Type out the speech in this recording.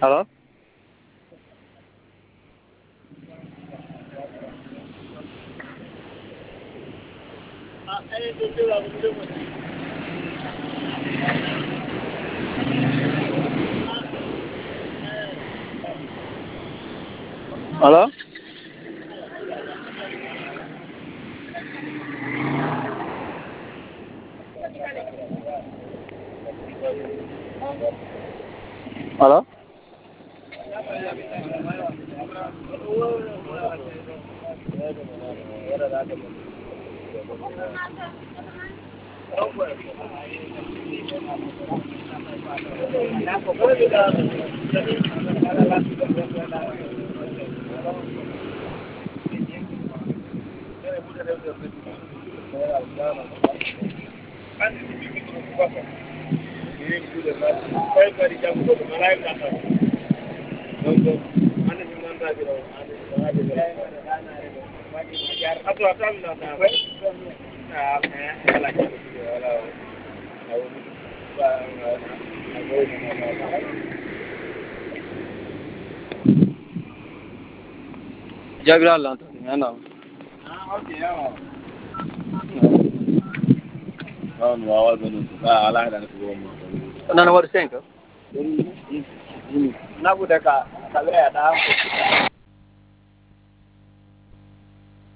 Hello? Hello? Hello? Jabir Allah, I know. None of what to think of. Nabu daga kalaya da